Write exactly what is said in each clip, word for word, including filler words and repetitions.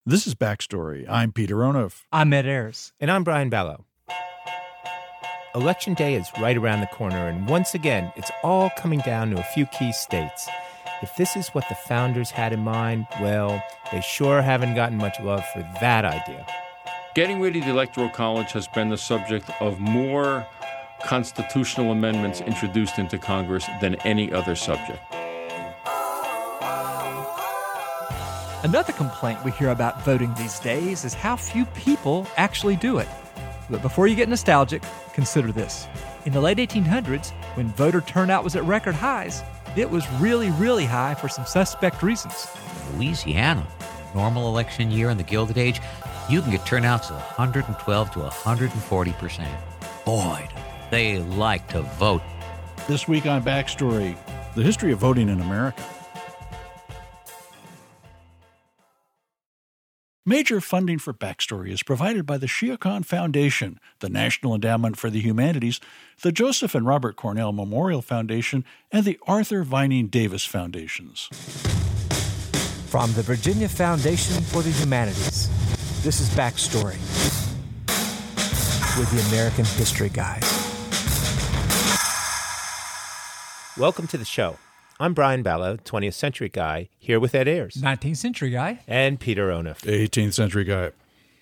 This is Backstory. I'm Peter Onuf. I'm Ed Ayers. And I'm Brian Ballo. Election day is right around the corner, and once again, it's all coming down to a few key states. If this is what the founders had in mind, well, they sure haven't gotten much love for that idea. Getting rid of the Electoral College has been the subject of more constitutional amendments introduced into Congress than any other subject. Another complaint we hear about voting these days is how few people actually do it. But before you get nostalgic, consider this. In the late eighteen hundreds, when voter turnout was at record highs, it was really, really high for some suspect reasons. Louisiana, normal election year in the Gilded Age, you can get turnouts of one hundred twelve to one hundred forty percent. Boy, they like to vote. This week on Backstory, the history of voting in America. Major funding for Backstory is provided by the Shia Khan Foundation, the National Endowment for the Humanities, the Joseph and Robert Cornell Memorial Foundation, and the Arthur Vining Davis Foundations. From the Virginia Foundation for the Humanities, this is Backstory with the American History Guys. Welcome to the show. I'm Brian Ballo, twentieth century guy, here with Ed Ayers. nineteenth century guy. And Peter Onuf. eighteenth century guy.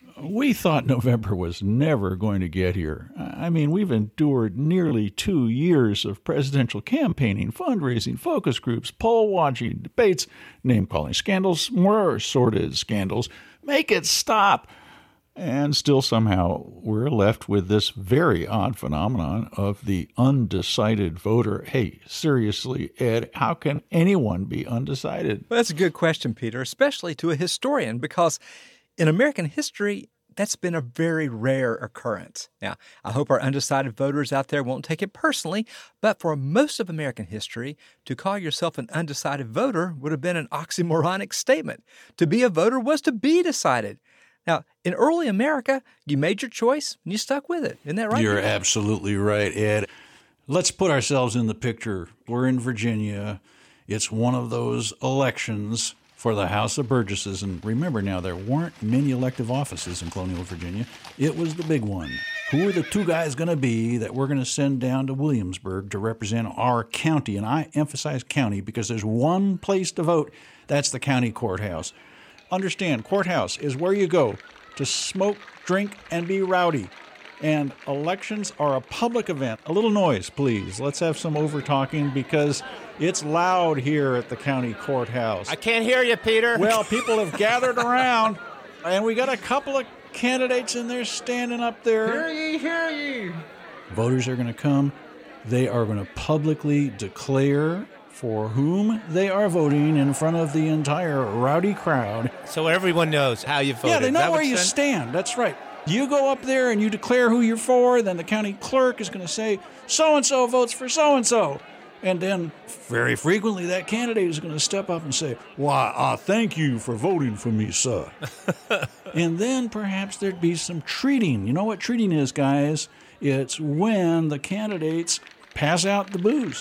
We thought November was never going to get here. I mean, we've endured nearly two years of presidential campaigning, fundraising, focus groups, poll watching, debates, name-calling scandals, more sordid scandals. Make it stop! And still somehow we're left with this very odd phenomenon of the undecided voter. Hey, seriously, Ed, how can anyone be undecided? Well, that's a good question, Peter, especially to a historian, because in American history, that's been a very rare occurrence. Now, I hope our undecided voters out there won't take it personally, but for most of American history, to call yourself an undecided voter would have been an oxymoronic statement. To be a voter was to be decided. Now, in early America, you made your choice and you stuck with it. Isn't that right? You're absolutely right, Ed. Let's put ourselves in the picture. We're in Virginia. It's one of those elections for the House of Burgesses. And remember now, there weren't many elective offices in colonial Virginia. It was the big one. Who are the two guys going to be that we're going to send down to Williamsburg to represent our county? And I emphasize county because there's one place to vote. That's the county courthouse. Understand, courthouse is where you go to smoke, drink, and be rowdy. And elections are a public event. A little noise, please. Let's have some over-talking because it's loud here at the county courthouse. I can't hear you, Peter. Well, people have gathered around, and we got a couple of candidates in there standing up there. Hear ye, hear ye. Voters are going to come. They are going to publicly declare for whom they are voting in front of the entire rowdy crowd. So everyone knows how you voted. Yeah, they know that where you stand. That's right. You go up there and you declare who you're for, then the county clerk is going to say, so-and-so votes for so-and-so. And then very frequently that candidate is going to step up and say, why, I thank you for voting for me, sir. And then perhaps there'd be some treating. You know what treating is, guys? It's when the candidates pass out the booze.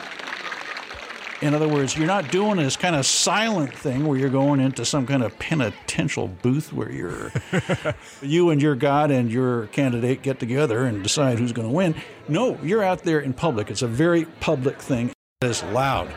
In other words, you're not doing this kind of silent thing where you're going into some kind of penitential booth where you're, you and your God and your candidate get together and decide who's going to win. No, you're out there in public. It's a very public thing. It's loud.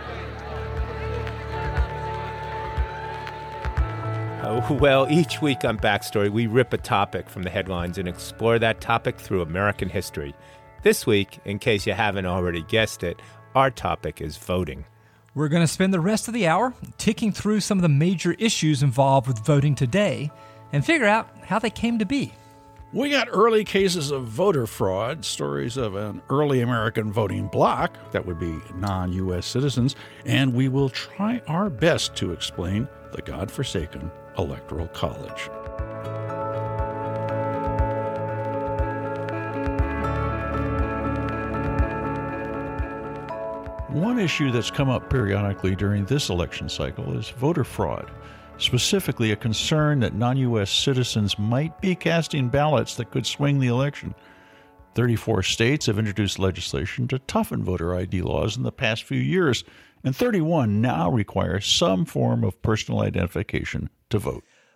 Oh, well, each week on Backstory, we rip a topic from the headlines and explore that topic through American history. This week, in case you haven't already guessed it, our topic is voting. We're going to spend the rest of the hour ticking through some of the major issues involved with voting today and figure out how they came to be. We got early cases of voter fraud, stories of an early American voting bloc, that would be non-U S citizens, and we will try our best to explain the godforsaken Electoral College. One issue that's come up periodically during this election cycle is voter fraud, specifically a concern that non-U S citizens might be casting ballots that could swing the election. thirty-four states have introduced legislation to toughen voter I D laws in the past few years, and thirty-one now require some form of personal identification to vote.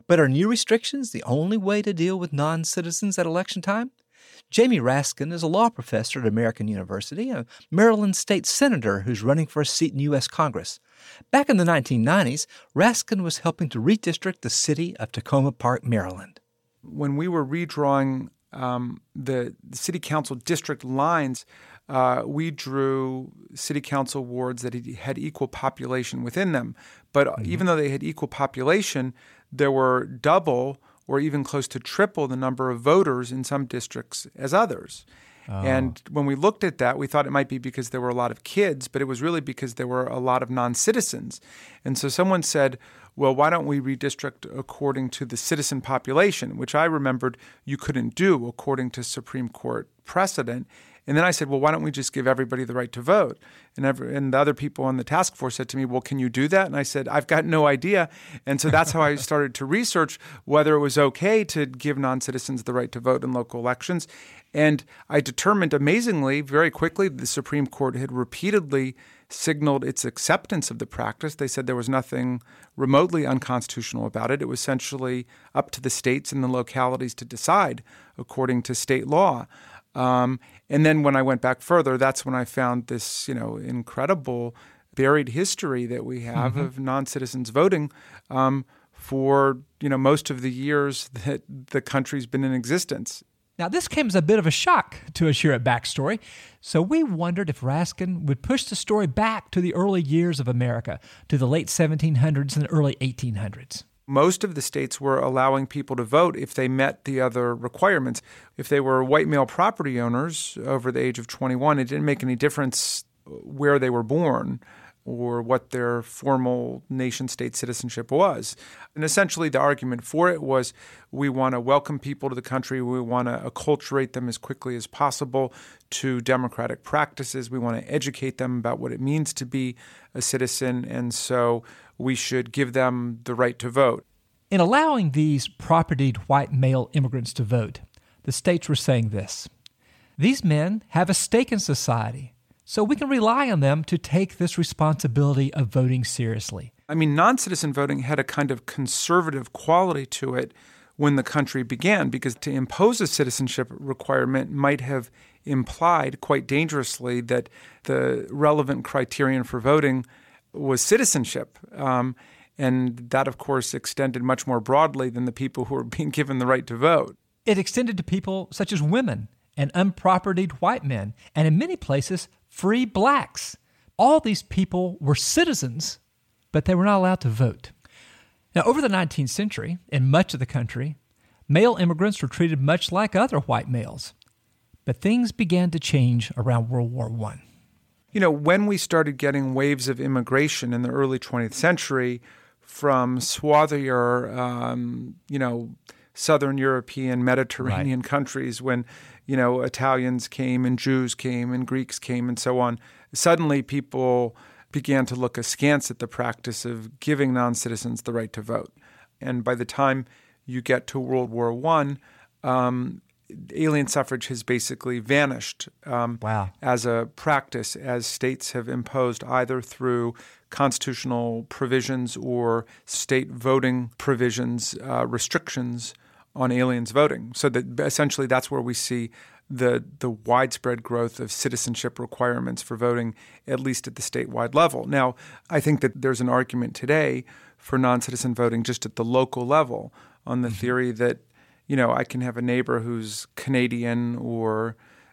But are new restrictions the only way to deal with non-citizens at election time? Jamie Raskin is a law professor at American University, a Maryland state senator who's running for a seat in U S Congress. Back in the nineteen nineties, Raskin was helping to redistrict the city of Tacoma Park, Maryland. When we were redrawing um, the, the city council district lines, uh, we drew city council wards that had equal population within them. But mm-hmm. even though they had equal population, there were double or even close to triple the number of voters in some districts as others. Oh. And when we looked at that, we thought it might be because there were a lot of kids, but it was really because there were a lot of non-citizens. And so someone said, well, why don't we redistrict according to the citizen population, which I remembered you couldn't do according to Supreme Court precedent. And then I said, well, why don't we just give everybody the right to vote? And, every, and the other people on the task force said to me, well, can you do that? And I said, I've got no idea. And so that's how I started to research whether it was okay to give non-citizens the right to vote in local elections. And I determined, amazingly, very quickly, the Supreme Court had repeatedly signaled its acceptance of the practice. They said there was nothing remotely unconstitutional about it. It was essentially up to the states and the localities to decide according to state law. Um, and then when I went back further, that's when I found this, you know, incredible buried history that we have mm-hmm. of non-citizens voting um, for, you know, most of the years that the country's been in existence. Now, this came as a bit of a shock to us here at Backstory, so we wondered if Raskin would push the story back to the early years of America, to the late seventeen hundreds and the early eighteen hundreds. Most of the states were allowing people to vote if they met the other requirements. If they were white male property owners over the age of twenty-one, it didn't make any difference where they were born or what their formal nation-state citizenship was. And essentially the argument for it was we want to welcome people to the country, we want to acculturate them as quickly as possible to democratic practices, we want to educate them about what it means to be a citizen, and so we should give them the right to vote. In allowing these propertied white male immigrants to vote, the states were saying this: these men have a stake in society, so we can rely on them to take this responsibility of voting seriously. I mean, non-citizen voting had a kind of conservative quality to it when the country began, because to impose a citizenship requirement might have implied quite dangerously that the relevant criterion for voting was citizenship. Um, and that, of course, extended much more broadly than the people who were being given the right to vote. It extended to people such as women and unpropertied white men, and in many places, free blacks. All these people were citizens, but they were not allowed to vote. Now, over the nineteenth century, in much of the country, male immigrants were treated much like other white males. But things began to change around World War One. You know, when we started getting waves of immigration in the early twentieth century from swarthier, um, you know, Southern European, Mediterranean right. countries, when, you know, Italians came and Jews came and Greeks came and so on, suddenly people began to look askance at the practice of giving non-citizens the right to vote. And by the time you get to World War One, um, alien suffrage has basically vanished um, wow. as a practice, as states have imposed either through constitutional provisions or state voting provisions, uh, restrictions on aliens voting. So that essentially that's where we see the the widespread growth of citizenship requirements for voting, at least at the statewide level. Now, I think that there's an argument today for non-citizen voting just at the local level on the mm-hmm. theory that, you know, I can have a neighbor who's Canadian or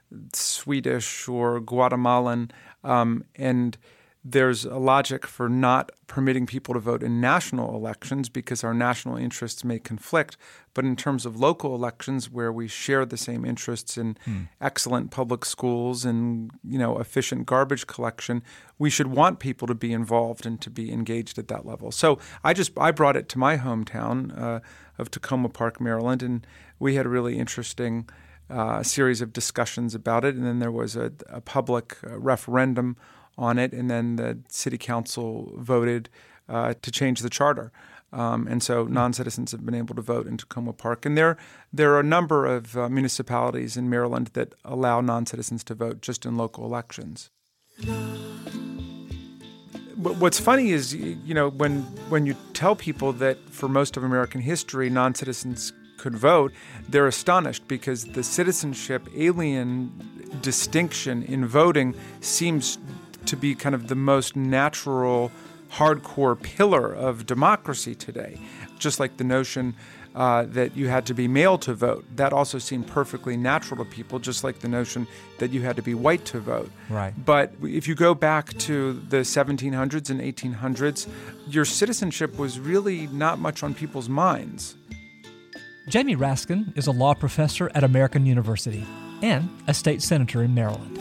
Swedish or Guatemalan, um, and there's a logic for not permitting people to vote in national elections because our national interests may conflict. But in terms of local elections where we share the same interests in hmm. excellent public schools and, you know, efficient garbage collection, we should want people to be involved and to be engaged at that level. So I just I brought it to my hometown uh, of Tacoma Park, Maryland, and we had a really interesting uh, series of discussions about it. And then there was a, a public uh, referendum on it, and then the city council voted uh, to change the charter. Um, and so non-citizens have been able to vote in Tacoma Park. And there, there are a number of uh, municipalities in Maryland that allow non-citizens to vote just in local elections. But what's funny is, you know, when when you tell people that for most of American history, non-citizens could vote, they're astonished because the citizenship alien distinction in voting seems to be kind of the most natural, hardcore pillar of democracy today. Just like the notion uh, that you had to be male to vote, that also seemed perfectly natural to people, just like the notion that you had to be white to vote. Right. But if you go back to the seventeen hundreds and eighteen hundreds, your citizenship was really not much on people's minds. Jamie Raskin is a law professor at American University and a state senator in Maryland.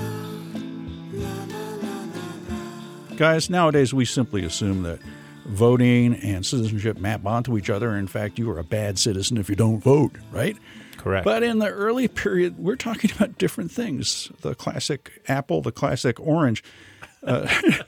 Guys, nowadays we simply assume that voting and citizenship map onto each other. In fact, you are a bad citizen if you don't vote, right? Correct. But in the early period, we're talking about different things. The classic apple, the classic orange. Uh,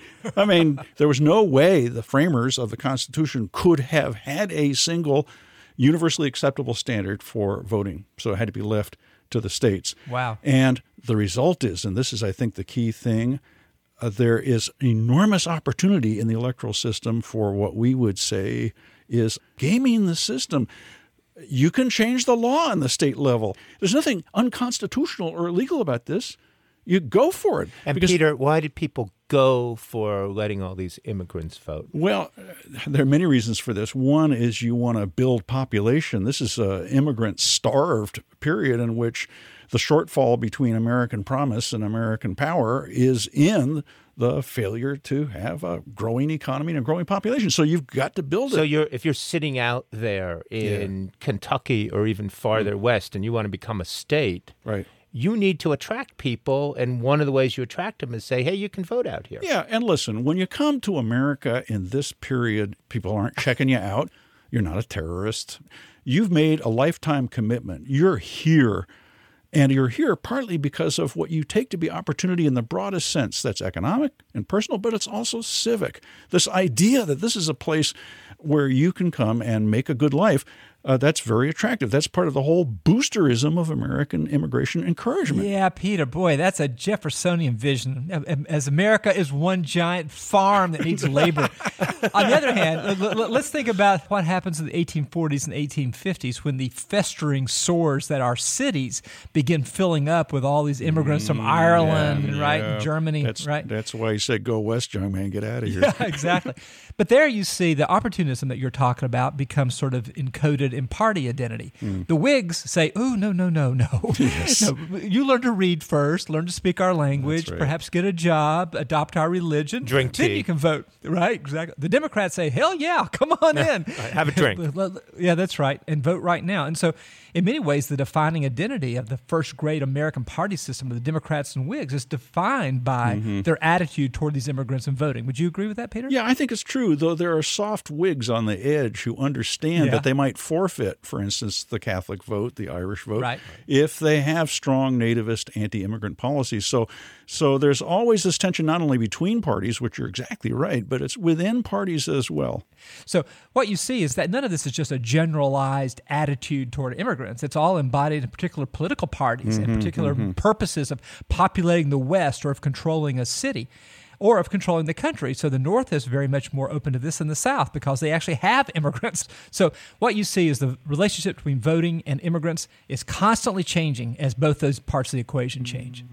I mean, there was no way the framers of the Constitution could have had a single universally acceptable standard for voting. So it had to be left to the states. Wow. And the result is, and this is, I think, the key thing, uh, there is enormous opportunity in the electoral system for what we would say is gaming the system. You can change the law on the state level. There's nothing unconstitutional or illegal about this. You go for it. And because, Peter, why did people go for letting all these immigrants vote? Well, there are many reasons for this. One is you want to build population. This is an immigrant-starved period in which the shortfall between American promise and American power is in the failure to have a growing economy and a growing population. So you've got to build it. So you're if you're sitting out there in yeah. Kentucky or even farther mm. west and you want to become a state, right? You need to attract people, and one of the ways you attract them is say, hey, you can vote out here. Yeah, and listen, when you come to America in this period, people aren't checking you out. You're not a terrorist. You've made a lifetime commitment. You're here, and you're here partly because of what you take to be opportunity in the broadest sense. That's economic and personal, but it's also civic. This idea that this is a place where you can come and make a good life, Uh, that's very attractive. That's part of the whole boosterism of American immigration encouragement. Yeah, Peter, boy, that's a Jeffersonian vision. As America is one giant farm that needs labor. On the other hand, let's think about what happens in the eighteen forties and eighteen fifties when the festering sores that are cities begin filling up with all these immigrants from Ireland, yeah, right, yeah. and Germany, that's, right? That's why he said, go west, young man, get out of here. Yeah, exactly. But there you see the opportunism that you're talking about becomes sort of encoded in party identity. Mm. The Whigs say, oh, no, no, no, no. Yes. no. You learn to read first, learn to speak our language, right. perhaps get a job, adopt our religion. Drink tea. Then you can vote. Right, exactly. The Democrats say, hell yeah, come on in. Have a drink. Yeah, that's right. And vote right now. And so in many ways, the defining identity of the first great American party system of the Democrats and Whigs is defined by mm-hmm. their attitude toward these immigrants and voting. Would you agree with that, Peter? Yeah, I think it's true, though there are soft Whigs on the edge who understand yeah. that they might forfeit, for instance, the Catholic vote, the Irish vote, right. if they have strong nativist anti-immigrant policies. So, so there's always this tension not only between parties, which you're exactly right, but it's within parties as well. So what you see is that none of this is just a generalized attitude toward immigrants. It's all embodied in particular political parties mm-hmm, and particular mm-hmm. purposes of populating the West or of controlling a city or of controlling the country. So the North is very much more open to this than the South because they actually have immigrants. So what you see is the relationship between voting and immigrants is constantly changing as both those parts of the equation change.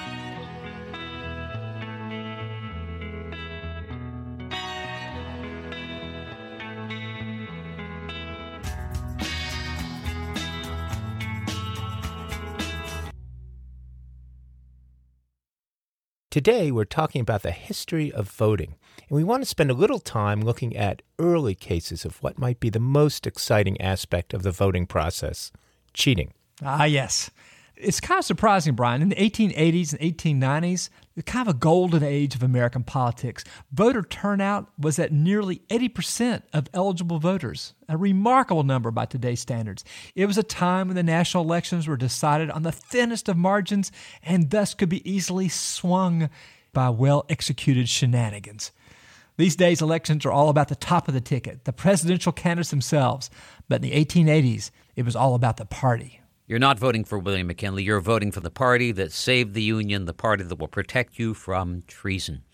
Today, we're talking about the history of voting, and we want to spend a little time looking at early cases of what might be the most exciting aspect of the voting process, cheating. Ah, yes. It's kind of surprising, Brian. In the eighteen eighties and eighteen nineties, the kind of a golden age of American politics. Voter turnout was at nearly eighty percent of eligible voters, a remarkable number by today's standards. It was a time when the national elections were decided on the thinnest of margins and thus could be easily swung by well-executed shenanigans. These days, elections are all about the top of the ticket, the presidential candidates themselves. But in the eighteen eighties, it was all about the party. You're not voting for William McKinley. You're voting for the party that saved the Union, the party that will protect you from treason.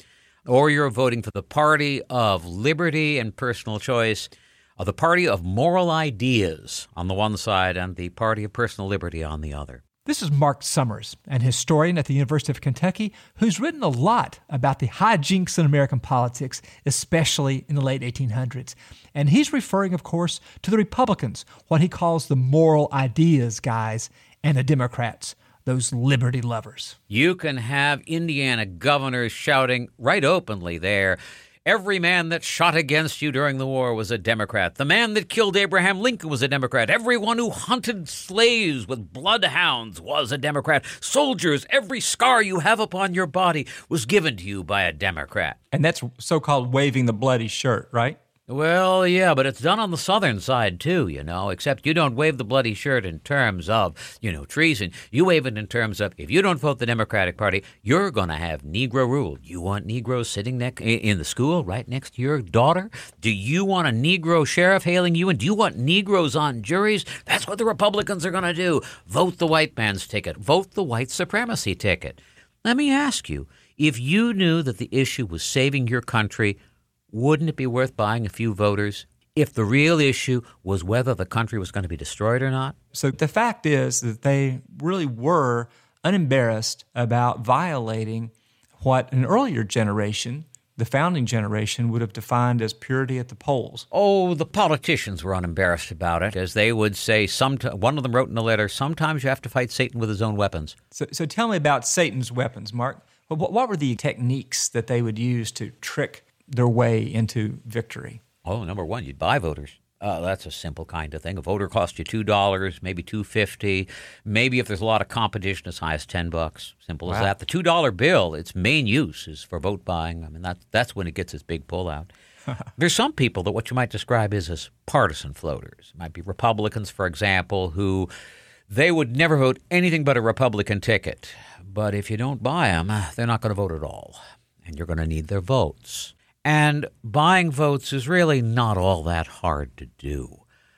or you're voting for the party of liberty and personal choice, or the party of moral ideas on the one side and the party of personal liberty on the other. This is Mark Summers, an historian at the University of Kentucky who's written a lot about the hijinks in American politics, especially in the late eighteen hundreds. And he's referring, of course, to the Republicans, what he calls the moral ideas guys, and the Democrats, those liberty lovers. You can have Indiana governors shouting right openly there, every man that shot against you during the war was a Democrat. The man that killed Abraham Lincoln was a Democrat. Everyone who hunted slaves with bloodhounds was a Democrat. Soldiers, every scar you have upon your body was given to you by a Democrat. And that's so-called waving the bloody shirt, right? Well, yeah, but it's done on the southern side, too, you know, except you don't wave the bloody shirt in terms of, you know, treason. You wave it in terms of, if you don't vote the Democratic Party, you're going to have Negro rule. You want Negroes sitting ne- in the school right next to your daughter? Do you want a Negro sheriff hailing you? And do you want Negroes on juries? That's what the Republicans are going to do. Vote the white man's ticket. Vote the white supremacy ticket. Let me ask you, if you knew that the issue was saving your country, wouldn't it be worth buying a few voters if the real issue was whether the country was going to be destroyed or not? So the fact is that they really were unembarrassed about violating what an earlier generation, the founding generation, would have defined as purity at the polls. Oh, the politicians were unembarrassed about it, as they would say. Somet- one of them wrote in a letter, sometimes you have to fight Satan with his own weapons. So, so tell me about Satan's weapons, Mark. What, what were the techniques that they would use to trick their way into victory? Oh, number one, you'd buy voters. Uh, that's a simple kind of thing. A voter costs you two dollars, maybe two fifty. Maybe if there's a lot of competition, as high as ten bucks. Simple as Wow. that. The two dollar bill, its main use is for vote buying. I mean, that, that's when it gets its big pullout. There's some people that what you might describe is as partisan floaters. It might be Republicans, for example, who they would never vote anything but a Republican ticket. But if you don't buy them, they're not going to vote at all. And you're going to need their votes. And buying votes is really not all that hard to do,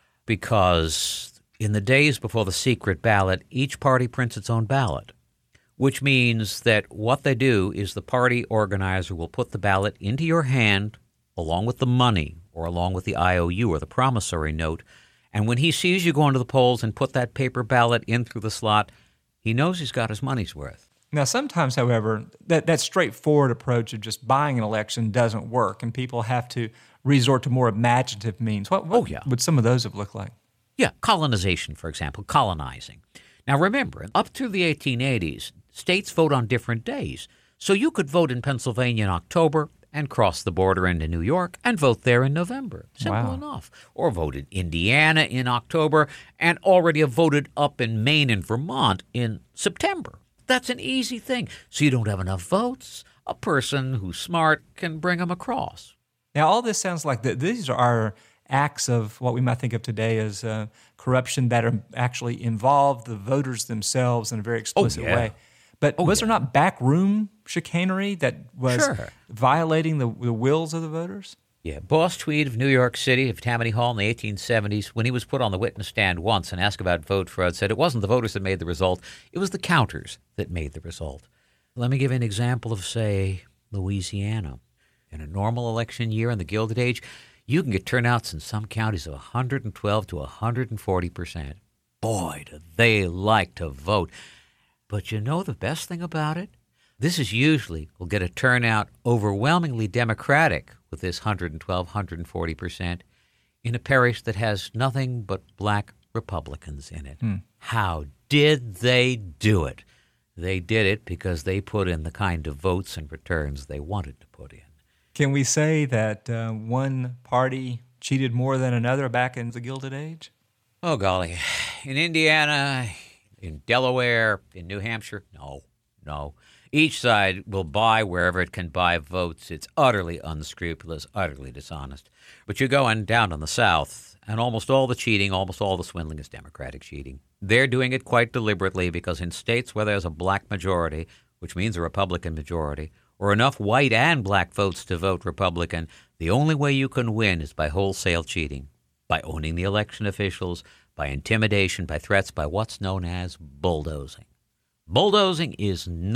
because in the days before the secret ballot, each party prints its own ballot, which means that what they do is the party organizer will put the ballot into your hand along with the money or along with the I O U or the promissory note, and when he sees you go into the polls and put that paper ballot in through the slot, he knows he's got his money's worth. Now, sometimes, however, that, that straightforward approach of just buying an election doesn't work, and people have to resort to more imaginative means. What, what Oh, yeah. would some of those have looked like? Yeah, colonization, for example, colonizing. Now, remember, up through the eighteen eighties, states vote on different days. So you could vote in Pennsylvania in October and cross the border into New York and vote there in November. Simple Wow. enough. Or vote in Indiana in October and already have voted up in Maine and Vermont in September. That's an easy thing. So you don't have enough votes. A person who's smart can bring them across. Now, all this sounds like that these are acts of what we might think of today as uh, corruption that are actually involve the voters themselves in a very explicit yeah. way. But Oh, was yeah. there not backroom chicanery that was Sure. violating the, the wills of the voters? Yeah, Boss Tweed of New York City, of Tammany Hall in the eighteen seventies, when he was put on the witness stand once and asked about vote fraud, said it wasn't the voters that made the result, it was the counters that made the result. Let me give you an example of, say, Louisiana. In a normal election year in the Gilded Age, you can get turnouts in some counties of one hundred twelve to one hundred forty percent. Boy, do they like to vote. But you know the best thing about it? This is usually will get a turnout overwhelmingly Democratic with this one hundred twelve, one hundred forty percent in a parish that has nothing but black Republicans in it. Hmm. How did they do it? They did it because they put in the kind of votes and returns they wanted to put in. Can we say that uh, one party cheated more than another back in the Gilded Age? Oh, golly. In Indiana, in Delaware, in New Hampshire, no, no. Each side will buy wherever it can buy votes. It's utterly unscrupulous, utterly dishonest. But you go on down in the South, and almost all the cheating, almost all the swindling is Democratic cheating. They're doing it quite deliberately because in states where there's a black majority, which means a Republican majority, or enough white and black votes to vote Republican, the only way you can win is by wholesale cheating, by owning the election officials, by intimidation, by threats, by what's known as bulldozing. Bulldozing is not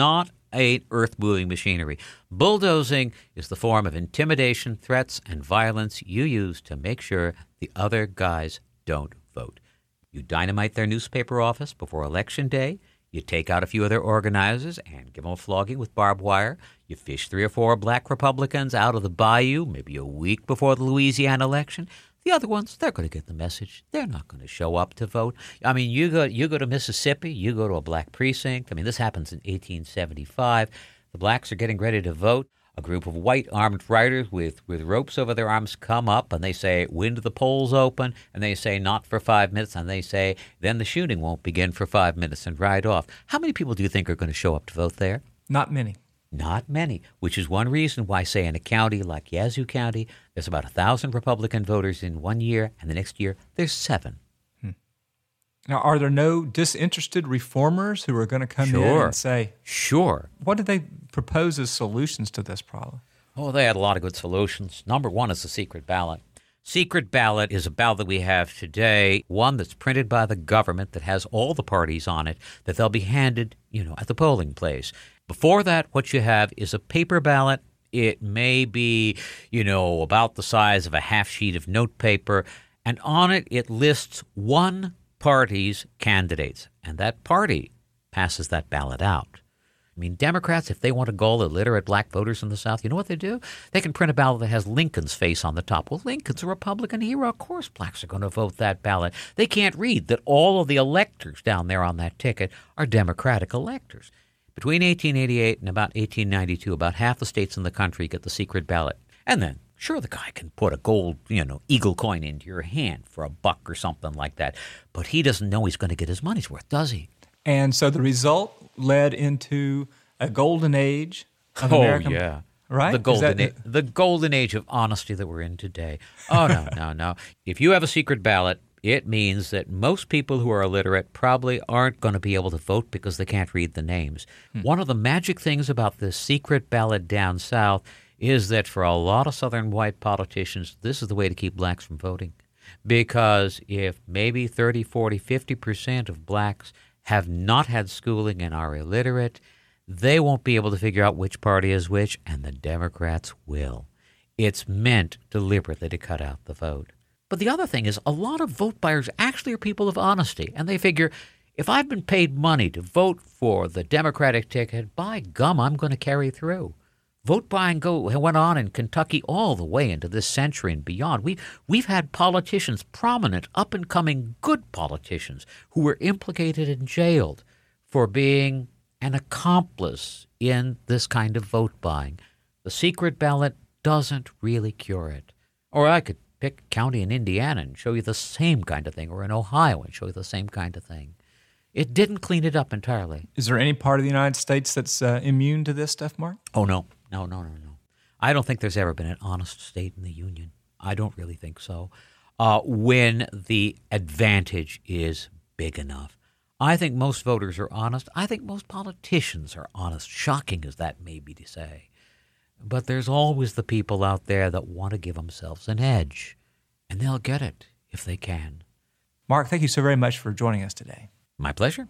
ain't earth-moving machinery. Bulldozing is the form of intimidation, threats, and violence you use to make sure the other guys don't vote. You dynamite their newspaper office before Election Day. You take out a few of their organizers and give them a flogging with barbed wire. You fish three or four black Republicans out of the bayou maybe a week before the Louisiana election. The other ones, they're going to get the message. They're not going to show up to vote. I mean, you go you go to Mississippi, you go to a black precinct. I mean, this happens in eighteen seventy-five. The blacks are getting ready to vote. A group of white armed riders with, with ropes over their arms come up, and they say, when do the polls open? And they say, not for five minutes. And they say, then the shooting won't begin for five minutes and ride off. How many people do you think are going to show up to vote there? Not many. Not many, which is one reason why, say, in a county like Yazoo County, there's about one thousand Republican voters in one year, and the next year there's seven. Hmm. Now, are there no disinterested reformers who are going to come Sure. in and say, Sure. what did they propose as solutions to this problem? Oh, they had a lot of good solutions. Number one is the secret ballot. Secret ballot is a ballot that we have today, one that's printed by the government that has all the parties on it, that they'll be handed, you know, at the polling place. Before that, what you have is a paper ballot. It may be, you know, about the size of a half sheet of notepaper, and on it, it lists one party's candidates, and that party passes that ballot out. I mean, Democrats, if they want to gull illiterate black voters in the South, you know what they do? They can print a ballot that has Lincoln's face on the top. Well, Lincoln's a Republican hero. Of course blacks are going to vote that ballot. They can't read that all of the electors down there on that ticket are Democratic electors. Between eighteen eighty-eight and about eighteen ninety-two, about half the states in the country get the secret ballot. And then, sure, the guy can put a gold, you know, eagle coin into your hand for a buck or something like that. But he doesn't know he's going to get his money's worth, does he? And so the result led into a golden age of oh, American. yeah. Right? The golden, that, a- the golden age of honesty that we're in today. Oh, no, no, no. If you have a secret ballot, it means that most people who are illiterate probably aren't going to be able to vote because they can't read the names. Hmm. One of the magic things about this secret ballot down south is that for a lot of Southern white politicians, this is the way to keep blacks from voting. Because if maybe thirty, forty, fifty percent of blacks have not had schooling and are illiterate, they won't be able to figure out which party is which, and the Democrats will. It's meant deliberately to cut out the vote. But the other thing is a lot of vote buyers actually are people of honesty, and they figure, if I've been paid money to vote for the Democratic ticket, by gum, I'm going to carry through. Vote buying go, went on in Kentucky all the way into this century and beyond. We, we've had politicians, prominent, up-and-coming good politicians, who were implicated and jailed for being an accomplice in this kind of vote buying. The secret ballot doesn't really cure it. Or I could pick a county in Indiana and show you the same kind of thing, or in Ohio and show you the same kind of thing. It didn't clean it up entirely. Is there any part of the United States that's uh, immune to this stuff, Mark? Oh, no. No, no, no, no. I don't think there's ever been an honest state in the Union. I don't really think so. Uh, when the advantage is big enough. I think most voters are honest. I think most politicians are honest, shocking as that may be to say. But there's always the people out there that want to give themselves an edge, and they'll get it if they can. Mark, thank you so very much for joining us today. My pleasure.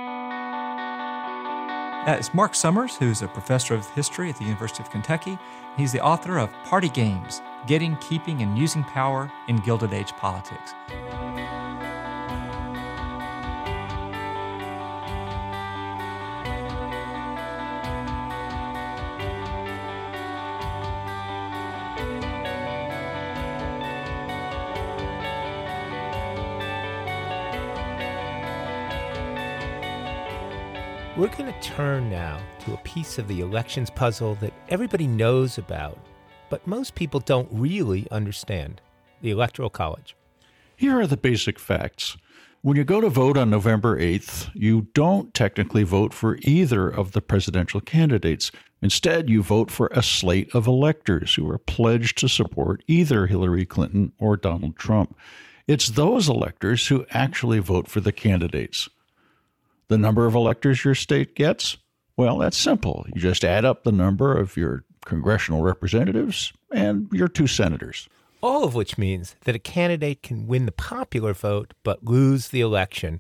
That's Mark Summers, who's a professor of history at the University of Kentucky. He's the author of Party Games, Getting, Keeping, and Using Power in Gilded Age Politics. We're going to turn now to a piece of the elections puzzle that everybody knows about, but most people don't really understand: the Electoral College. Here are the basic facts. When you go to vote on November eighth, you don't technically vote for either of the presidential candidates. Instead, you vote for a slate of electors who are pledged to support either Hillary Clinton or Donald Trump. It's those electors who actually vote for the candidates. The number of electors your state gets? Well, that's simple. You just add up the number of your congressional representatives and your two senators. All of which means that a candidate can win the popular vote but lose the election,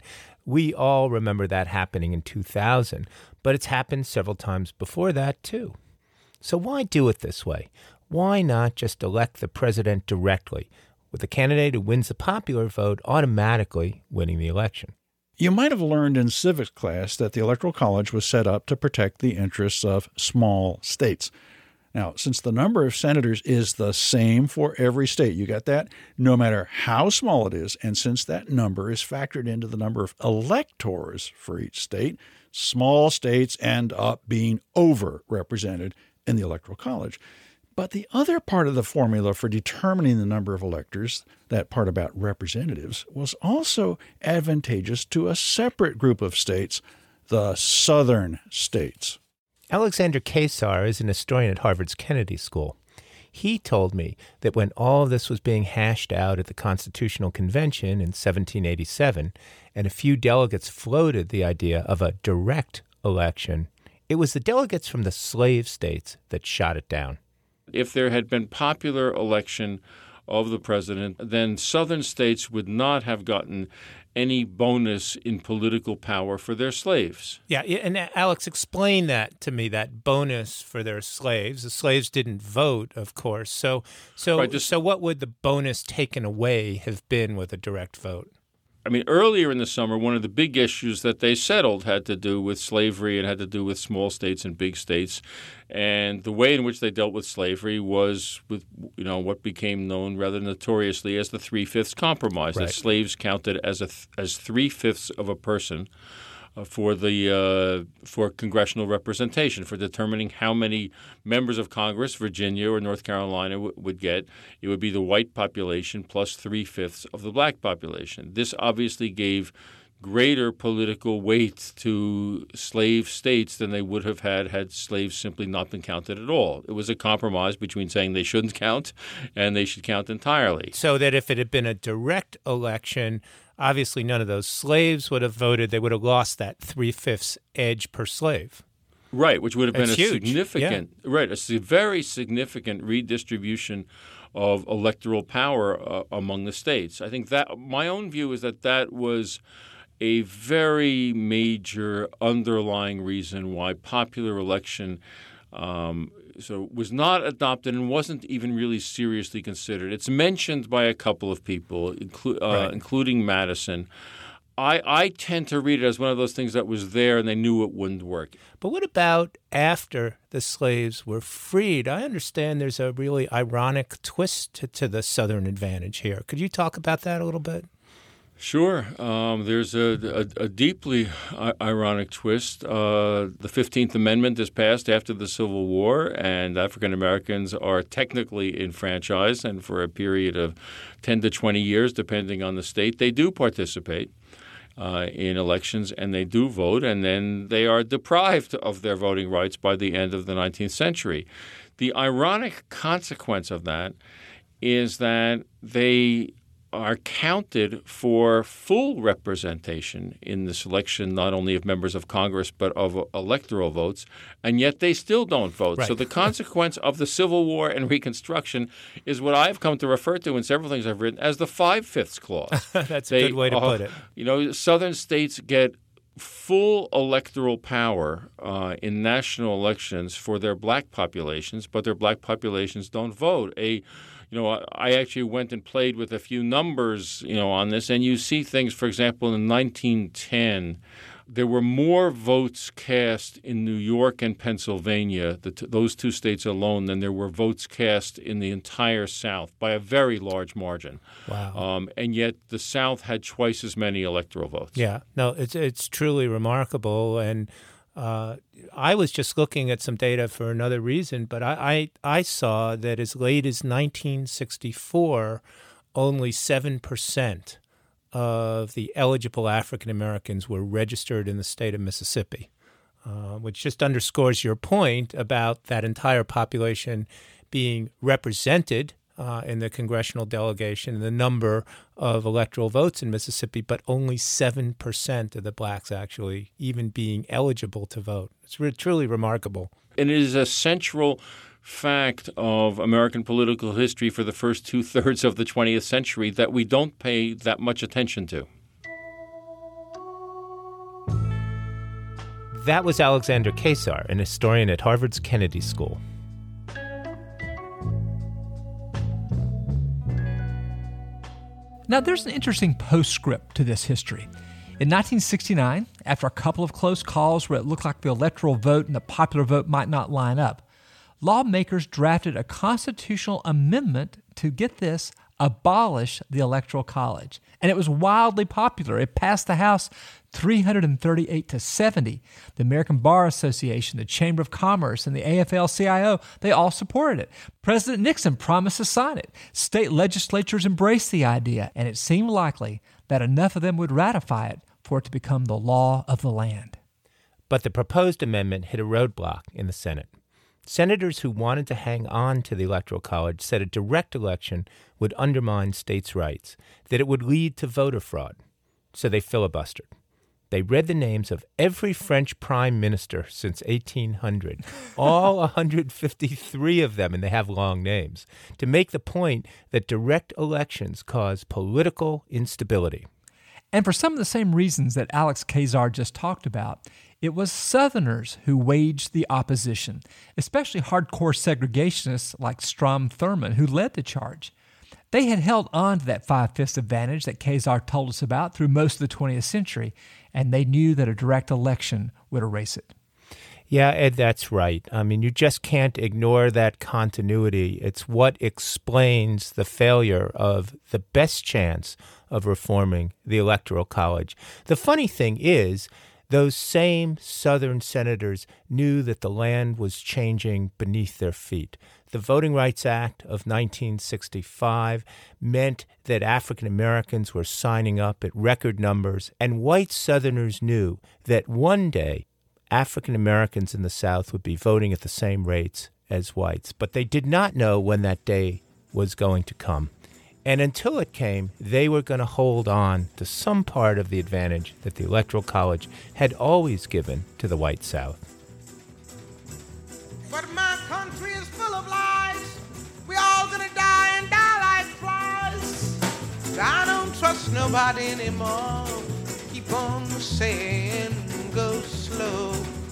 We all remember that happening in two thousand, but it's happened several times before that, too. So why do it this way? Why not just elect the president directly, with the candidate who wins the popular vote automatically winning the election? You might have learned in civics class that the Electoral College was set up to protect the interests of small states. Now, since the number of senators is the same for every state, you got that? No matter how small it is, and since that number is factored into the number of electors for each state, small states end up being overrepresented in the Electoral College. But the other part of the formula for determining the number of electors, that part about representatives, was also advantageous to a separate group of states, the southern states. Alexander Kaczar is an historian at Harvard's Kennedy School. He told me that when all of this was being hashed out at the Constitutional Convention in seventeen eighty-seven, and a few delegates floated the idea of a direct election, it was the delegates from the slave states that shot it down. If there had been popular election of the president, then southern states would not have gotten any bonus in political power for their slaves. Yeah, and Alex, explain that to me, that bonus for their slaves. The slaves didn't vote, of course. So so, right, just, so what would the bonus taken away have been with a direct vote? I mean, earlier in the summer, one of the big issues that they settled had to do with slavery and had to do with small states and big states. And the way in which they dealt with slavery was with, you know, what became known rather notoriously as the Three-Fifths Compromise. Right. That slaves counted as a th- as three-fifths of a person uh, for the uh, for congressional representation, for determining how many members of Congress Virginia or North Carolina w- would get. It would be the white population plus three-fifths of the black population. This obviously gave greater political weight to slave states than they would have had had slaves simply not been counted at all. It was a compromise between saying they shouldn't count and they should count entirely. So that if it had been a direct election, obviously none of those slaves would have voted. They would have lost that three-fifths edge per slave. Right, which would have been That's a huge. significant, yeah. right, a si- very significant redistribution of electoral power uh, among the states. I think that my own view is that that was a very major underlying reason why popular election um, so was not adopted and wasn't even really seriously considered. It's mentioned by a couple of people, inclu- uh, right. including Madison. I, I tend to read it as one of those things that was there and they knew it wouldn't work. But what about after the slaves were freed? I understand there's a really ironic twist to, to the Southern advantage here. Could you talk about that a little bit? Sure. Um, there's a, a, a deeply ironic twist. Uh, the fifteenth Amendment is passed after the Civil War, and African Americans are technically enfranchised, and for a period of ten to twenty years, depending on the state, they do participate uh, in elections, and they do vote, and then they are deprived of their voting rights by the end of the nineteenth century. The ironic consequence of that is that they are counted for full representation in the selection not only of members of Congress but of electoral votes, and yet they still don't vote. Right. So the consequence of the Civil War and Reconstruction is what I've come to refer to in several things I've written as the Five-Fifths Clause. That's they, a good way to uh, put it. You know, Southern states get full electoral power uh, in national elections for their black populations, but their black populations don't vote. A You know, I actually went and played with a few numbers, you know, on this, and you see things, for example, in nineteen ten, there were more votes cast in New York and Pennsylvania, the t- those two states alone, than there were votes cast in the entire South by a very large margin. Wow. Um, and yet the South had twice as many electoral votes. Yeah, no, it's it's truly remarkable, and Uh, I was just looking at some data for another reason, but I, I, I saw that as late as nineteen sixty-four, only seven percent of the eligible African Americans were registered in the state of Mississippi, uh, which just underscores your point about that entire population being represented Uh, in the congressional delegation and the number of electoral votes in Mississippi, but only seven percent of the blacks actually even being eligible to vote. It's re- truly remarkable. And it is a central fact of American political history for the first two-thirds of the twentieth century that we don't pay that much attention to. That was Alexander Kaczor, an historian at Harvard's Kennedy School. Now, there's an interesting postscript to this history. In nineteen sixty-nine, after a couple of close calls where it looked like the electoral vote and the popular vote might not line up, lawmakers drafted a constitutional amendment to, get this, abolish the Electoral College. And it was wildly popular. It passed the House three hundred thirty-eight to seventy. The American Bar Association, the Chamber of Commerce, and the A F L C I O, they all supported it. President Nixon promised to sign it. State legislatures embraced the idea, and it seemed likely that enough of them would ratify it for it to become the law of the land. But the proposed amendment hit a roadblock in the Senate. Senators who wanted to hang on to the Electoral College said a direct election would undermine states' rights, that it would lead to voter fraud. So they filibustered. They read the names of every French prime minister since eighteen hundred, all one hundred fifty-three of them, and they have long names, to make the point that direct elections cause political instability. And for some of the same reasons that Alex Kaczor just talked about, it was Southerners who waged the opposition, especially hardcore segregationists like Strom Thurmond, who led the charge. They had held on to that five-fifths advantage that Kaczor told us about through most of the twentieth century, and they knew that a direct election would erase it. Yeah, Ed, that's right. I mean, you just can't ignore that continuity. It's what explains the failure of the best chance of reforming the Electoral College. The funny thing is, those same Southern senators knew that the land was changing beneath their feet. The Voting Rights Act of nineteen sixty-five meant that African Americans were signing up at record numbers, and white Southerners knew that one day African Americans in the South would be voting at the same rates as whites. But they did not know when that day was going to come. And until it came, they were going to hold on to some part of the advantage that the Electoral College had always given to the white South. But my country is full of lies. We all gonna die and die like flies. I don't trust nobody anymore. Keep on saying go slow.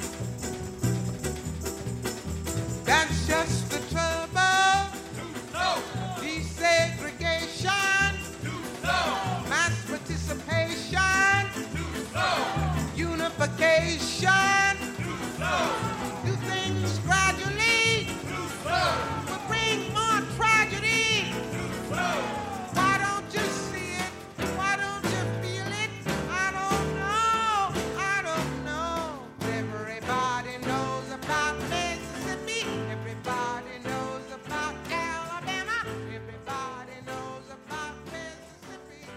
That's just the trouble. Too slow. Desegregation. Too slow. Mass participation. Too slow. Unification. Too slow. Do things gradually. Too slow. Will bring more tragedy. Too slow. Why don't you see it? Why don't you feel it? I don't know. I don't know. Everybody knows about Mississippi. Everybody knows about Alabama. Everybody knows about Mississippi.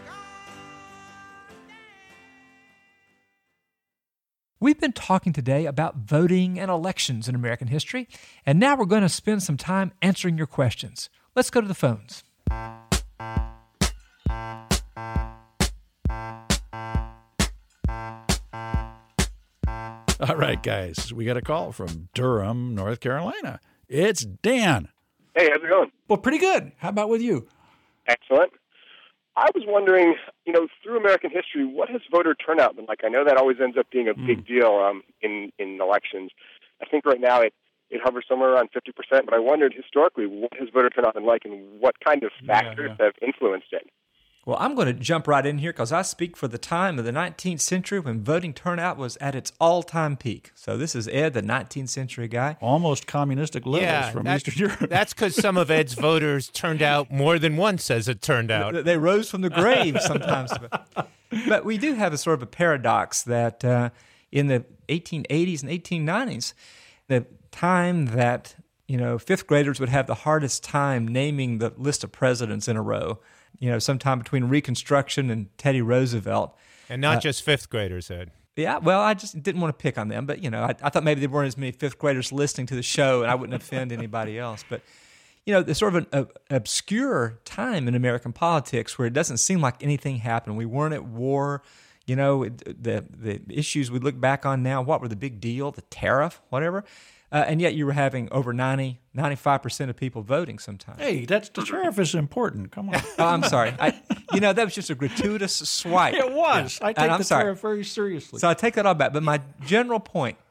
We've been talking today about voting and elections in American history, and now we're going to spend some time answering your questions. Let's go to the phones. All right, guys, we got a call from Durham, North Carolina. It's Dan. Hey, how's it going? Well, pretty good. How about with you? Excellent. I was wondering, you know, through American history, what has voter turnout been like? I know that always ends up being a Mm. big deal um, in, in elections. I think right now it, it hovers somewhere around fifty percent, but I wondered historically, what has voter turnout been like and what kind of factors yeah. have influenced it? Well, I'm going to jump right in here because I speak for the time of the nineteenth century when voting turnout was at its all-time peak. So this is Ed, the nineteenth century guy. Almost communistic levels Yeah, from that's, Eastern Europe. That's because some of Ed's voters turned out more than once as it turned out. They rose from the grave sometimes. But we do have a sort of a paradox that uh, in the eighteen eighties and eighteen nineties, the time that, you know, fifth graders would have the hardest time naming the list of presidents in a row, you know, sometime between Reconstruction and Teddy Roosevelt. And not Uh, just fifth graders, Ed. Yeah, well, I just didn't want to pick on them, but, you know, I, I thought maybe there weren't as many fifth graders listening to the show and I wouldn't offend anybody else. But, you know, there's sort of an a, obscure time in American politics where it doesn't seem like anything happened. We weren't at war. You know, the the issues we look back on now, what were the big deal? The tariff, whatever. Uh, and yet you were having over ninety, ninety-five percent of people voting sometimes. Hey, that's the tariff is important. Come on. Oh, I'm sorry. I, you know, that was just a gratuitous swipe. It was. I take And I'm the sorry. tariff very seriously. So I take that all back. But my general point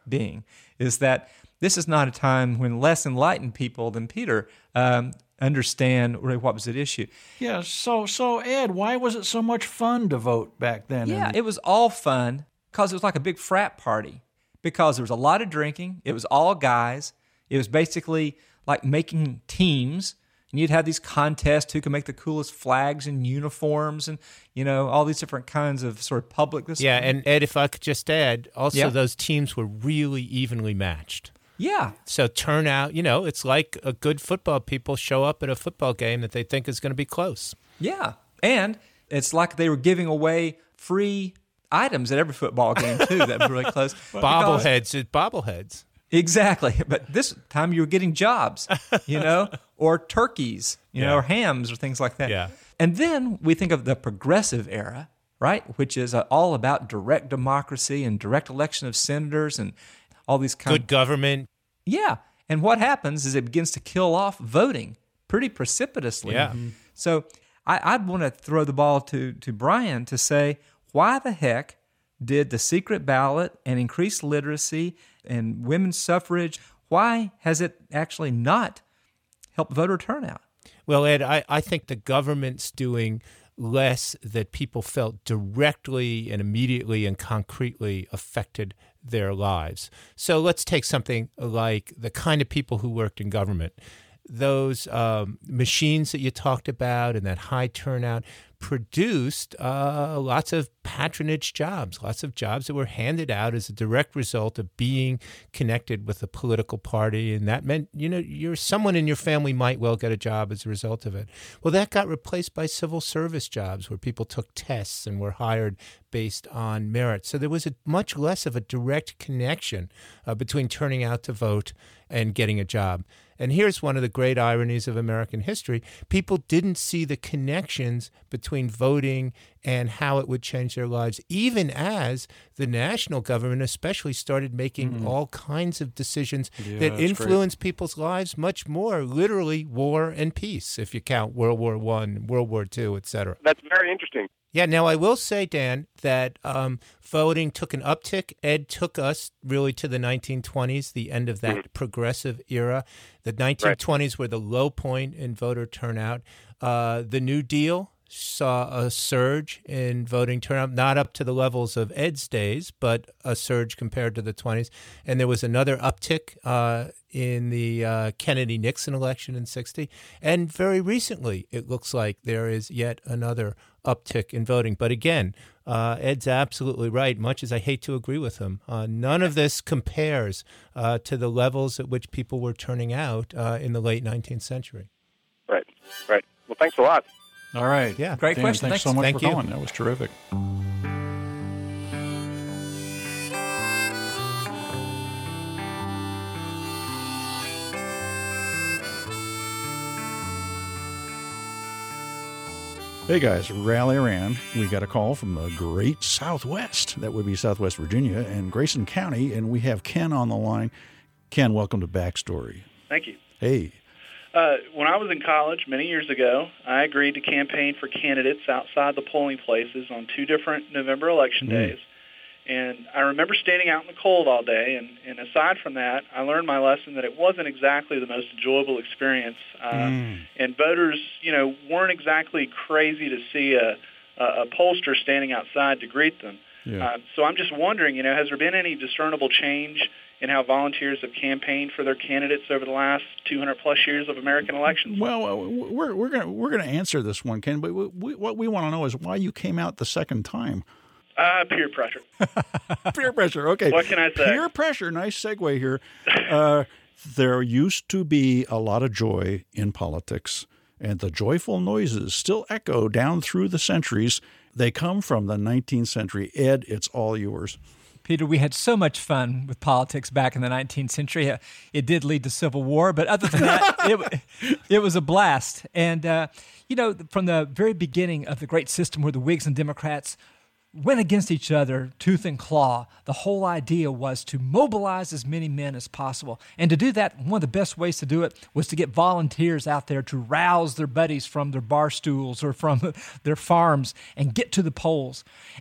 being is that this is not a time when less enlightened people than Peter um, understand really what was at issue. Yeah, so, so Ed, why was it so much fun to vote back then? Yeah, And- it was all fun because it was like a big frat party because there was a lot of drinking. It was all guys. It was basically like making teams. And you'd have these contests who could make the coolest flags and uniforms and, you know, all these different kinds of sort of public displays. Yeah, and Ed, if I could just add, also Yeah. those teams were really evenly matched. Yeah. So turnout, you know, it's like a good football people show up at a football game that they think is going to be close. Yeah. And it's like they were giving away free items at every football game, too, that were really close. Because- Bobbleheads, it bobbleheads. Exactly. But this time you were getting jobs, you know, or turkeys, you know, Yeah. or hams or things like that. Yeah. And then we think of the progressive era, right, which is uh, all about direct democracy and direct election of senators and all these kind Good government. Yeah. And what happens is it begins to kill off voting pretty precipitously. Yeah. Mhm. So I, I'd want to throw the ball to, to Brian to say, why the heck did the secret ballot and increased literacy and women's suffrage, why has it actually not helped voter turnout? Well, Ed, I, I think the government's doing less that people felt directly and immediately and concretely affected their lives. So let's take something like the kind of people who worked in government. Those um, machines that you talked about and that high turnout produced uh, lots of patronage jobs, lots of jobs that were handed out as a direct result of being connected with a political party. And that meant, you know, you're someone in your family might well get a job as a result of it. Well, that got replaced by civil service jobs where people took tests and were hired based on merit. So there was a much less of a direct connection uh, between turning out to vote and getting a job. And here's one of the great ironies of American history. People didn't see the connections between voting and how it would change their lives, even as the national government especially started making mm. all kinds of decisions yeah, that influence people's lives much more, literally war and peace, if you count World War One, World War Two, et cetera. That's very interesting. Yeah, now I will say, Dan, that um, voting took an uptick. Ed took us really to the nineteen twenties, the end of that mm-hmm. progressive era. The nineteen twenties right. were the low point in voter turnout. Uh, the New Deal saw a surge in voting turnout, not up to the levels of Ed's days, but a surge compared to the twenties. And there was another uptick uh, in the uh, Kennedy-Nixon election in sixty. And very recently, it looks like there is yet another uptick in voting. But again, uh, Ed's absolutely right, much as I hate to agree with him. Uh, none of this compares uh, to the levels at which people were turning out uh, in the late nineteenth century. Right, right. Well, thanks a lot. All right. Yeah. Great Dan, question. Thanks, Thanks. so much Thank for you. calling. That was terrific. Hey guys, rally around. We got a call from the great Southwest. That would be Southwest Virginia and Grayson County, and we have Ken on the line. Ken, welcome to Backstory. Thank you. Hey. Uh, when I was in college many years ago, I agreed to campaign for candidates outside the polling places on two different November election Mm. days. And I remember standing out in the cold all day, and, and aside from that, I learned my lesson that it wasn't exactly the most enjoyable experience. Uh, Mm. And voters, you know, weren't exactly crazy to see a, a, a pollster standing outside to greet them. Yeah. Uh, so I'm just wondering, you know, has there been any discernible change in how volunteers have campaigned for their candidates over the last two hundred plus years of American elections? Well, uh, we're we're gonna we're gonna answer this one, Ken. But we, we, what we want to know is why you came out the second time. Uh, peer pressure. Peer pressure. Okay. What can I say? Peer pressure. Nice segue here. Uh, there used to be a lot of joy in politics, and the joyful noises still echo down through the centuries. They come from the nineteenth century. Ed, it's all yours. Peter, we had so much fun with politics back in the nineteenth century. Uh, It did lead to civil war, but other than that, it, it was a blast. And, uh, you know, from the very beginning of the great system where the Whigs and Democrats went against each other tooth and claw, the whole idea was to mobilize as many men as possible. And to do that, one of the best ways to do it was to get volunteers out there to rouse their buddies from their bar stools or from their farms and get to the polls. And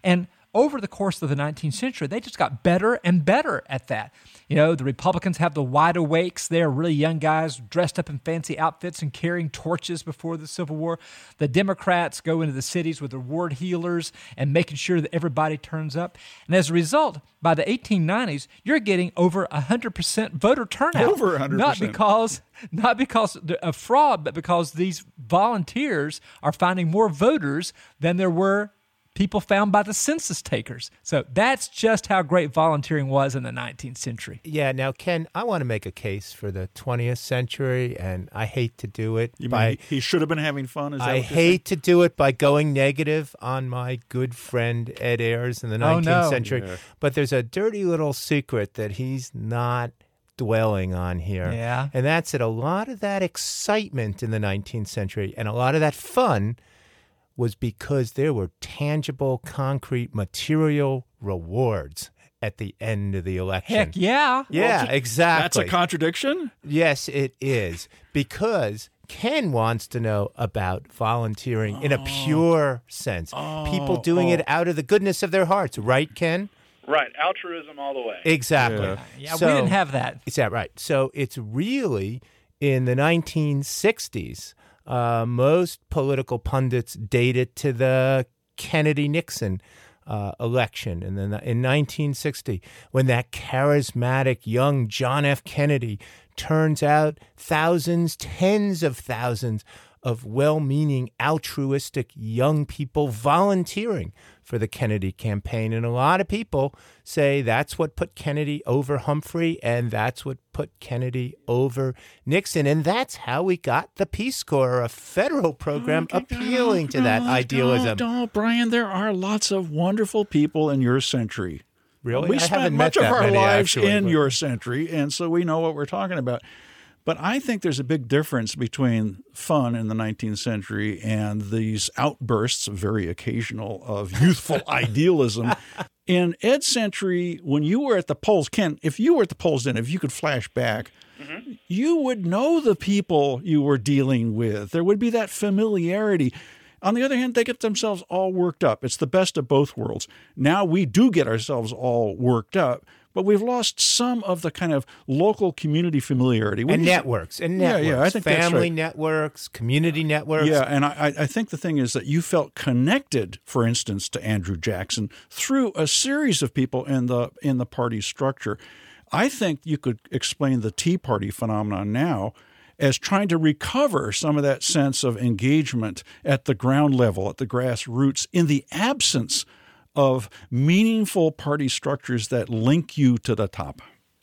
over the course of the nineteenth century, they just got better and better at that. You know, the Republicans have the wide awakes. They're really young guys dressed up in fancy outfits and carrying torches before the Civil War. The Democrats go into the cities with their ward healers and making sure that everybody turns up. And as a result, by the eighteen nineties, you're getting over one hundred percent voter turnout. Over one hundred percent. Not because, not because of fraud, but because these volunteers are finding more voters than there were people found by the census takers. So that's just how great volunteering was in the nineteenth century. Yeah, now, Ken, I want to make a case for the twentieth century, and I hate to do it. You by, mean he, he should have been having fun? Is that I what you're hate to do it by going negative on my good friend Ed Ayers in the nineteenth Oh, no. century, Yeah. but there's a dirty little secret that he's not dwelling on here. Yeah. And that's that a lot of that excitement in the nineteenth century and a lot of that fun was because there were tangible, concrete, material rewards at the end of the election. Heck yeah. Yeah, Well, exactly. That's a contradiction? Yes, it is. Because Ken wants to know about volunteering in a pure sense. People doing it out of the goodness of their hearts. Right, Ken? Right, altruism all the way. Exactly. Yeah. Yeah, So- we didn't have that. Is that right? So it's really in the nineteen sixties, uh, most political pundits date it to the Kennedy-Nixon uh, election. And then in nineteen sixty, when that charismatic young John F. Kennedy turns out thousands, tens of thousands of well-meaning, altruistic young people volunteering for the Kennedy campaign. And a lot of people say that's what put Kennedy over Humphrey, and that's what put Kennedy over Nixon. And that's how we got the Peace Corps, a federal program appealing to that idealism. No, no, Brian, there are lots of wonderful people in your century. Really? We I spent haven't much met of that our many, lives actually, in but- your century, and so we know what we're talking about. But I think there's a big difference between fun in the nineteenth century and these outbursts, very occasional, of youthful idealism. In Ed's century, when you were at the polls, Ken, if you were at the polls then, if you could flash back, mm-hmm. you would know the people you were dealing with. There would be that familiarity. On the other hand, they get themselves all worked up. It's the best of both worlds. Now we do get ourselves all worked up, but we've lost some of the kind of local community familiarity. We And need- networks, and Yeah, networks. yeah, I think that's Family right. networks, community networks. Yeah, and I, I think the thing is that you felt connected, for instance, to Andrew Jackson through a series of people in the in the party structure. I think you could explain the Tea Party phenomenon now as trying to recover some of that sense of engagement at the ground level, at the grassroots, in the absence of meaningful party structures that link you to the top.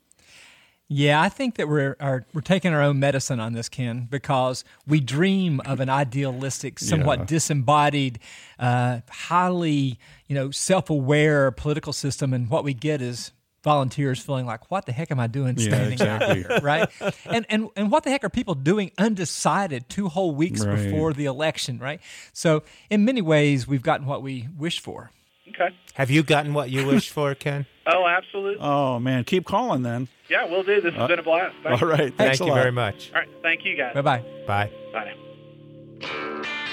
Yeah, I think that we're are, we're taking our own medicine on this, Ken, because we dream of an idealistic, somewhat Yeah. disembodied, uh, highly you know self-aware political system, and what we get is volunteers feeling like, what the heck am I doing Yeah, standing exactly. out here, right? And and and what the heck are people doing undecided two whole weeks Right. before the election, right? So in many ways, we've gotten what we wished for. Okay. Have you gotten what you wished for, Ken? Oh, absolutely. Oh, man, keep calling then. Yeah, we'll do. This has been a blast. Thanks. All right, thanks Thank a you lot. very much. All right. Thank you, guys. Bye-bye. Bye. Bye now.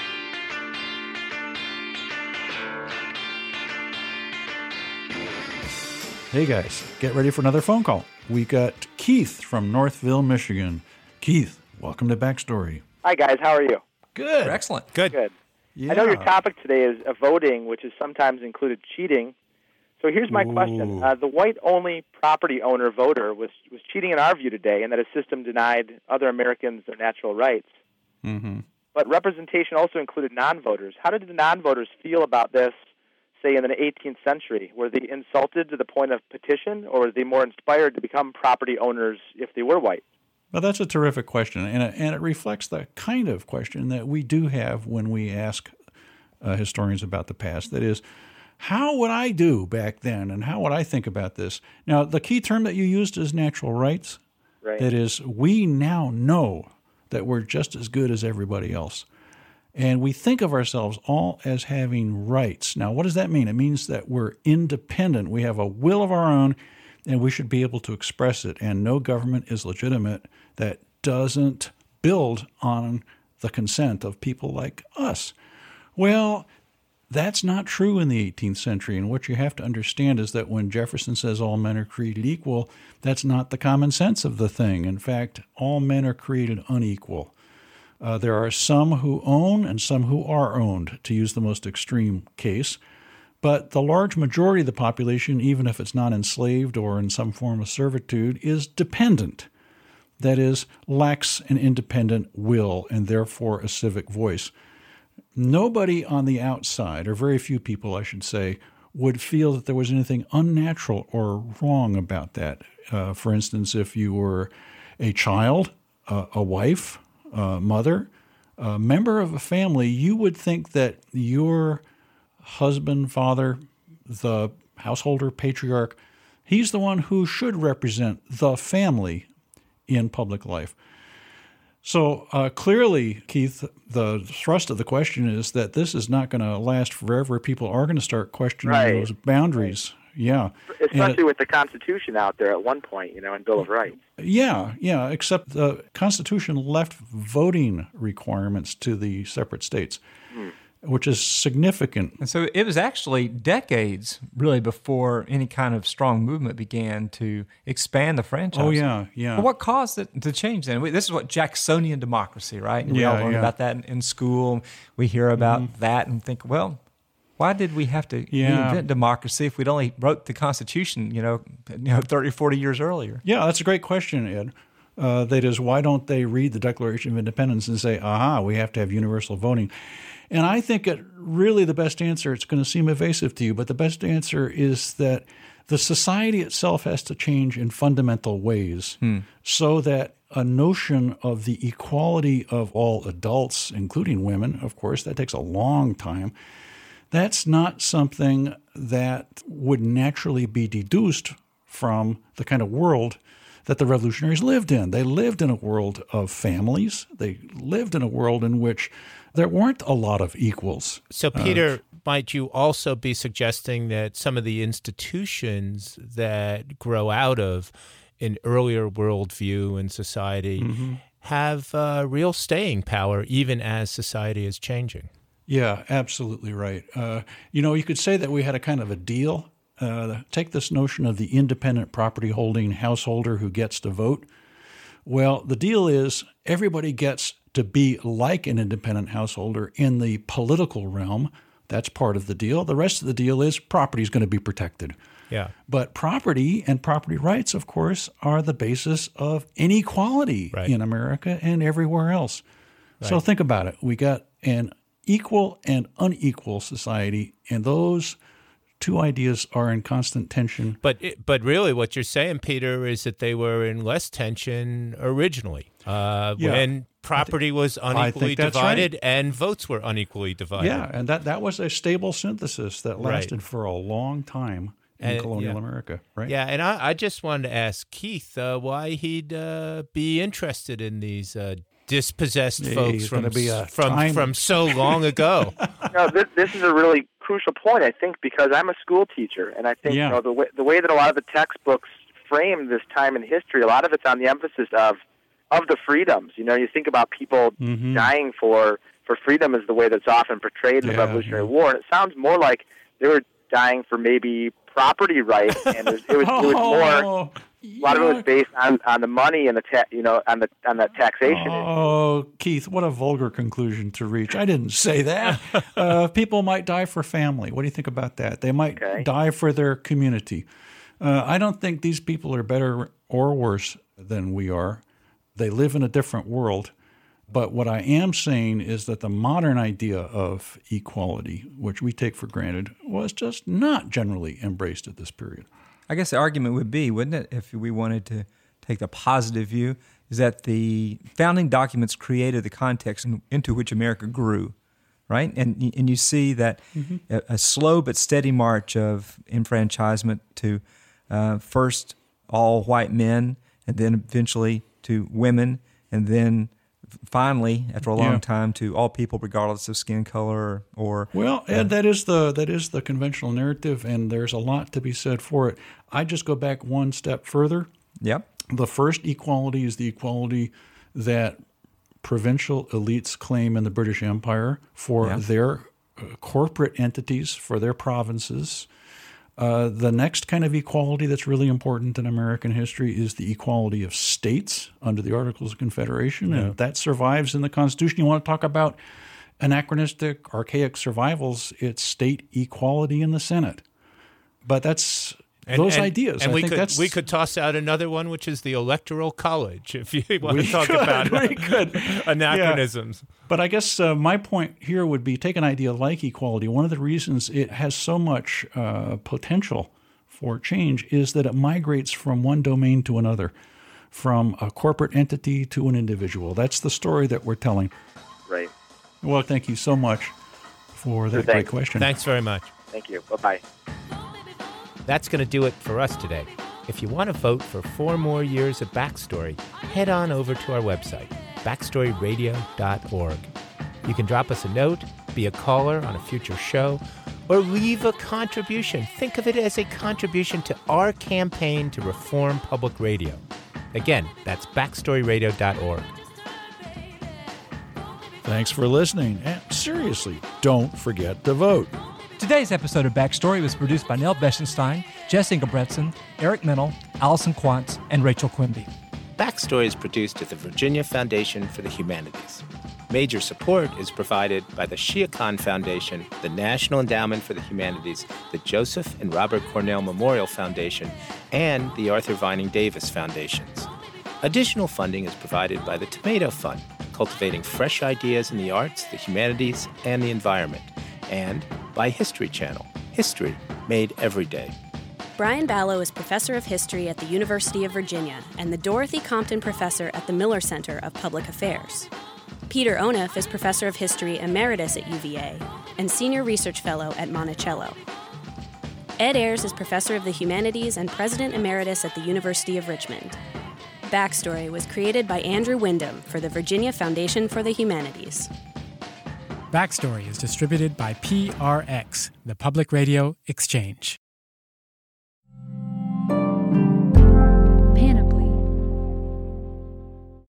Hey guys, get ready for another phone call. We got Keith from Northville, Michigan. Keith, welcome to Backstory. Hi, guys. How are you? Good. Excellent. Good. Good. Yeah. I know your topic today is uh, voting, which has sometimes included cheating. So here's my question. Uh, the white-only property owner voter was, was cheating in our view today in that a system denied other Americans their natural rights. Mm-hmm. But representation also included non-voters. How did the non-voters feel about this, say, in the eighteenth century? Were they insulted to the point of petition, or were they more inspired to become property owners if they were white? Well, that's a terrific question, and it, and it reflects the kind of question that we do have when we ask uh, historians about the past. That is, how would I do back then, and how would I think about this? Now, the key term that you used is natural rights. Right. That is, we now know that we're just as good as everybody else. And we think of ourselves all as having rights. Now, what does that mean? It means that we're independent. We have a will of our own, and we should be able to express it. And no government is legitimate that doesn't build on the consent of people like us. Well, That's not true in the eighteenth century. And what you have to understand is that when Jefferson says all men are created equal, that's not the common sense of the thing. In fact, all men are created unequal. Uh, there are some who own and some who are owned, to use the most extreme case. But the large majority of the population, even if it's not enslaved or in some form of servitude, is dependent. That is, lacks an independent will and therefore a civic voice. Nobody on the outside, or very few people, I should say, would feel that there was anything unnatural or wrong about that. Uh, for instance, if you were a child, uh, a wife, a mother, a member of a family, you would think that your husband, father, the householder, patriarch, he's the one who should represent the family in public life. So uh, clearly, Keith, the thrust of the question is that this is not going to last forever. People are going to start questioning Right. those boundaries. Yeah. Especially And- with the Constitution out there at one point, you know, and Bill of Rights. Yeah, yeah, except the Constitution left voting requirements to the separate states, Hmm. which is significant. And so it was actually decades, really, before any kind of strong movement began to expand the franchise. Oh, yeah, yeah. But what caused it to change then? We- This is what Jacksonian democracy, right? We Yeah, all learn yeah. about that in, in school. We hear about Mhm. that and think, well, why did we have to Yeah. reinvent democracy if we'd only wrote the Constitution, you know, you know, thirty, forty years earlier? Yeah, that's a great question, Ed. Uh, that is, why don't they read the Declaration of Independence and say, aha, we have to have universal voting? And I think it really the best answer, it's going to seem evasive to you, but the best answer is that the society itself has to change in fundamental ways so that a notion of the equality of all adults, including women, of course, that takes a long time. That's not something that would naturally be deduced from the kind of world that the revolutionaries lived in. They lived in a world of families. They lived in a world in which there weren't a lot of equals. So, Uh, Peter, might you also be suggesting that some of the institutions that grow out of an earlier worldview and society Mhm. have uh, real staying power even as society is changing? Yeah, absolutely right. Uh, you know, you could say that we had a kind of a deal. Uh, take this notion of the independent property holding householder who gets to vote. Well, the deal is everybody gets to be like an independent householder in the political realm. That's part of the deal. The rest of the deal is property is going to be protected. Yeah. But property and property rights, of course, are the basis of inequality Right. in America and everywhere else. So Right. think about it. We got an equal and unequal society, and those two ideas are in constant tension. But it, but really, what you're saying, Peter, is that they were in less tension originally uh, Yeah. when property was I think unequally that's divided right. and votes were unequally divided. Yeah, and that, that was a stable synthesis that Right. lasted for a long time in And- colonial yeah. America, right? Yeah, and I, I just wanted to ask Keith uh, why he'd uh, be interested in these uh, dispossessed Yeah, folks he's from gonna be a from time- from so long ago. No, this, this is a really crucial point, I think, because I'm a school teacher, and I think Yeah. you know the way, the way that a lot of the textbooks frame this time in history, a lot of it's on the emphasis of of the freedoms. You know, you think about people Mhm. dying for for freedom is the way that's often portrayed in the Yeah, Revolutionary yeah. War, and it sounds more like they were dying for maybe property rights, and it was it was, it was more. Oh, A lot of it was based on, on the money and the ta- you know on the on the taxation. Oh, Keith, what a vulgar conclusion to reach. I didn't say that. uh, people might die for family. What do you think about that? They might Okay. die for their community. Uh, I don't think these people are better or worse than we are. They live in a different world. But what I am saying is that the modern idea of equality, which we take for granted, was just not generally embraced at this period. I guess the argument would be, wouldn't it, if we wanted to take the positive view, is that the founding documents created the context in, into which America grew, right? And and you see that Mm-hmm. a, a slow but steady march of enfranchisement to uh, first all white men, and then eventually to women, and then finally, after a long Yeah. time, to all people regardless of skin color or. Well, Ed, that is the that is the conventional narrative, and there's a lot to be said for it. I just go back one step further. Yep. The first equality is the equality that provincial elites claim in the British Empire for Yeah. their corporate entities for their provinces. Uh, the next kind of equality that's really important in American history is the equality of states under the Articles of Confederation, yeah. and that survives in the Constitution. You want to talk about anachronistic, archaic survivals, it's state equality in the Senate. But that's and, those and, ideas. And I we think could that's, we could toss out another one, which is the Electoral College, if you want we to talk could, about we could. anachronisms. Yeah. But I guess uh, my point here would be take an idea like equality. One of the reasons it has so much uh, potential for change is that it migrates from one domain to another, from a corporate entity to an individual. That's the story that we're telling. Right. Well, thank you so much for that Sure, great question. Thanks very much. Thank you. Bye-bye. That's going to do it for us today. If you want to vote for four more years of Backstory, head on over to our website, backstory radio dot org. You can drop us a note, be a caller on a future show, or leave a contribution. Think of it as a contribution to our campaign to reform public radio. Again, that's backstory radio dot org. Thanks for listening. And seriously, don't forget to vote. Today's episode of Backstory was produced by Nell Beschenstein, Jess Engelbretson, Eric Mennel, Allison Quantz, and Rachel Quimby. Backstory is produced at the Virginia Foundation for the Humanities. Major support is provided by the Shia Khan Foundation, the National Endowment for the Humanities, the Joseph and Robert Cornell Memorial Foundation, and the Arthur Vining Davis Foundations. Additional funding is provided by the Tomato Fund, cultivating fresh ideas in the arts, the humanities, and the environment, and by History Channel, history made every day. Brian Ballow is professor of history at the University of Virginia and the Dorothy Compton Professor at the Miller Center of Public Affairs. Peter Onuf is professor of history emeritus at U V A and senior research fellow at Monticello. Ed Ayers is professor of the humanities and president emeritus at the University of Richmond. Backstory was created by Andrew Wyndham for the Virginia Foundation for the Humanities. Backstory is distributed by P R X, the Public Radio Exchange.